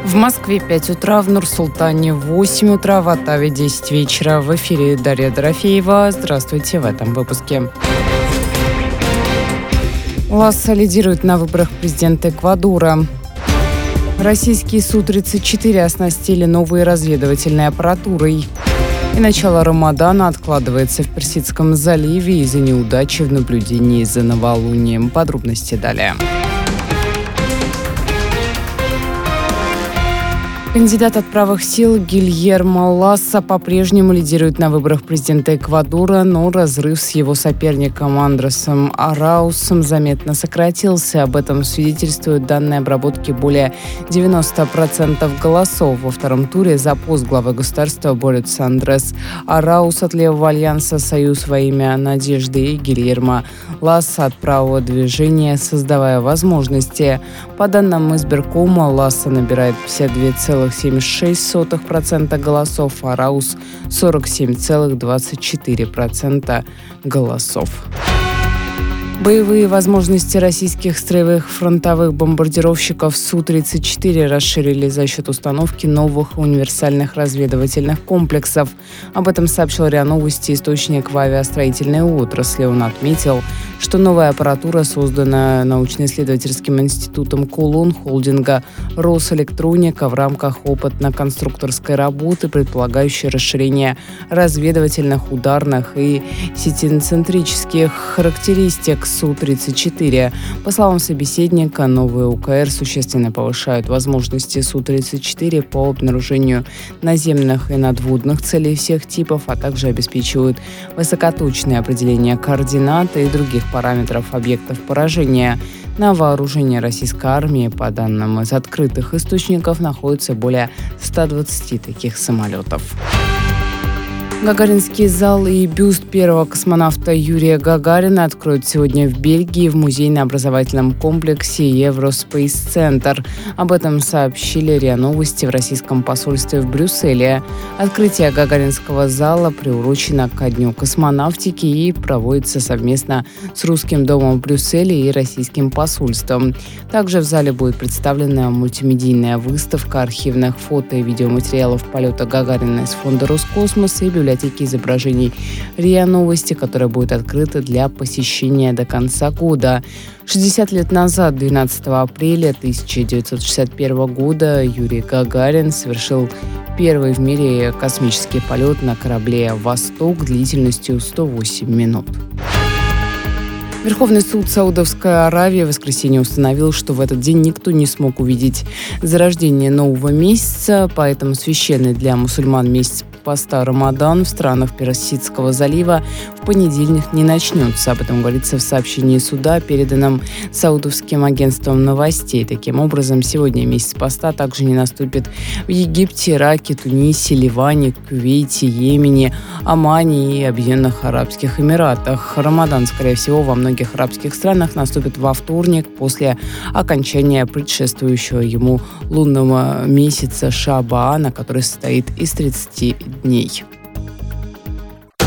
В Москве 5 утра, в Нур-Султане 8 утра, в Оттаве 10 вечера. В эфире Дарья Дорофеева. Здравствуйте в этом выпуске. Ласса лидирует на выборах президента Эквадора. Российские Су-34 оснастили новой разведывательной аппаратурой. И начало Рамадана откладывается в Персидском заливе из-за неудачи в наблюдении за новолунием. Подробности далее. Кандидат от правых сил Гильермо Ласса по-прежнему лидирует на выборах президента Эквадора, но разрыв с его соперником Андресом Араусом заметно сократился. Об этом свидетельствуют данные обработки более 90% голосов. Во втором туре за пост главы государства борются Андрес Араус от Левого альянса «Союз во имя надежды» и Гильермо Ласса от правого движения «Создавая возможности». По данным избиркома, Ласса набирает 52,76% голосов, а Араус 47,24% голосов. Боевые возможности российских строевых фронтовых бомбардировщиков Су-34 расширили за счет установки новых универсальных разведывательных комплексов. Об этом сообщил РИА Новости источник в авиастроительной отрасли. Он отметил, что новая аппаратура создана научно-исследовательским институтом Кулон холдинга Росэлектроника в рамках опытно-конструкторской работы, предполагающей расширение разведывательных, ударных и сетицентрических характеристик Су-34. По словам собеседника, новые УКР существенно повышают возможности Су-34 по обнаружению наземных и надводных целей всех типов, а также обеспечивают высокоточное определение координат и других параметров объектов поражения. На вооружении российской армии, по данным из открытых источников, находится более 120 таких самолетов. Гагаринский зал и бюст первого космонавта Юрия Гагарина откроют сегодня в Бельгии в музейно-образовательном комплексе Евроспейс-центр. Об этом сообщили РИА Новости в российском посольстве в Брюсселе. Открытие Гагаринского зала приурочено ко Дню космонавтики и проводится совместно с Русским домом в Брюсселе и российским посольством. Также в зале будет представлена мультимедийная выставка архивных фото и видеоматериалов полета Гагарина из фонда Роскосмоса и библиотеки изображений РИА Новости, которая будет открыта для посещения до конца года. 60 лет назад, 12 апреля 1961 года, Юрий Гагарин совершил первый в мире космический полет на корабле «Восток» длительностью 108 минут. Верховный суд Саудовской Аравии в воскресенье установил, что в этот день никто не смог увидеть зарождение нового месяца, поэтому священный для мусульман месяц поста Рамадан в странах Персидского залива в понедельник не начнется. Об этом говорится в сообщении суда, переданном саудовским агентством новостей. Таким образом, сегодня месяц поста также не наступит в Египте, Ираке, Тунисе, Ливане, Кувейте, Йемене, Омане и Объединенных Арабских Эмиратах. Рамадан, скорее всего, во многих арабских странах наступит во вторник после окончания предшествующего ему лунного месяца Шаабаана, который состоит из 30 дней.